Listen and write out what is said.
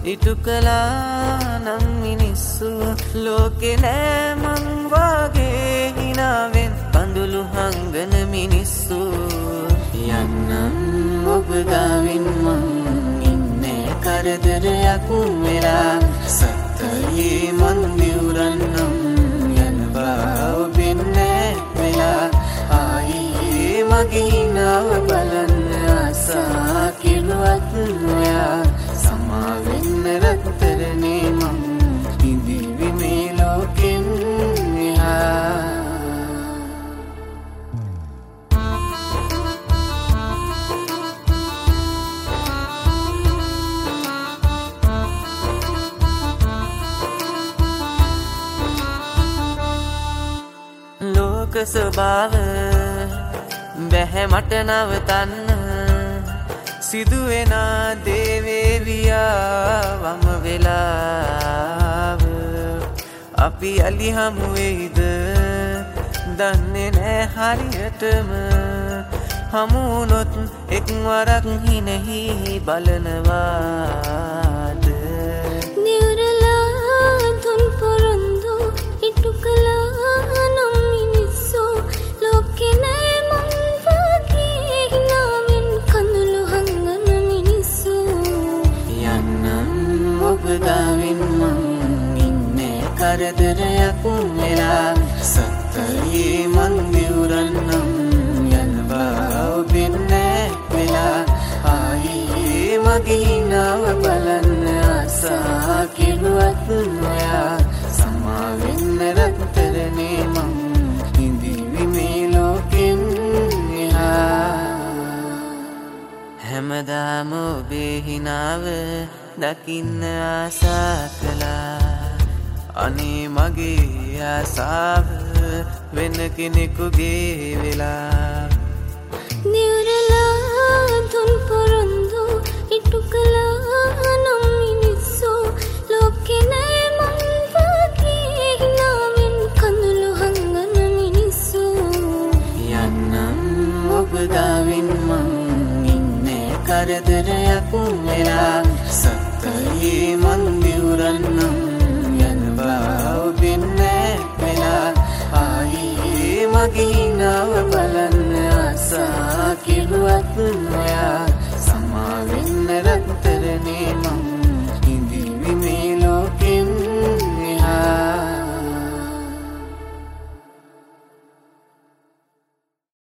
ඉටු කළා නම් මිනිස්සු ලෝකේ නෑ මං වාගේ හිනාවෙන් කඳුළු හංගන මිනිස්සු යන්නම් ඔබ ගාවින් මං ඉන්නේ කරදරයක් වෙලා සත්තයේ මං දිවුරන්නම් යනවා ඔබෙන් නෑ වෙලා ආයේ මගේ හිනාව බලන්න ආසා කිරුවත් නොයා සමා වෙන්න රත්තරනේ මං ඉඳිවි මේ ලෝකෙන් එහා ලෝක ස්වභාව බැහැ මට නවතන්න සිදුවෙන දේවේවියා වම වෙලාව අපි අලි හමු වෙයිද දන්නේ නෑ හරියටම හමු වුණොත් එක්වරක් හිනෙහි බලනවාද නිවුරලා තුන් පොරොන්දු ඉටු කළා නම් මිනිස්සු ලෝකේ නෑ මං වගේ හිනාවෙන් කඳුළු හංගන මිනිස්සු යන්නම් ඔබ ගාවින් මං ඉන්නේ කරදරයක් වෙලා සත්තයේ මං දිවුරන්නම් යනවා ඔබෙන් නෑ වෙලා ආයේ මගේ හිනාව බලන්න ආසා කිරුවත් නොයා සමා වෙන්න රත්තරනේ මං ඉඳිවි මේ ලෝකෙන් එහා හැමදාම ඔබේ හිනාව දකින්න ආසා කළා අනේ මගේ ආසාව වෙන කෙනෙකුගේ වෙලා නිවුරලා තුන් පොරොන්දු ඉටු කළා නම් මිනිස්සු ලෝකේ නෑ මං වගේ හිනාවෙන් කඳුළු හංගන මිනිස්සු යන්නම් ඔබ ගාවින් මං ඉන්නේ කරදරයක් වෙලා සත්තයේ මං දිවුරන්නම් යනවා ඔබෙන් නෑ වෙලා ආයේ මගේ හිනාව බලන්න ආසා කිරුවත් නොයා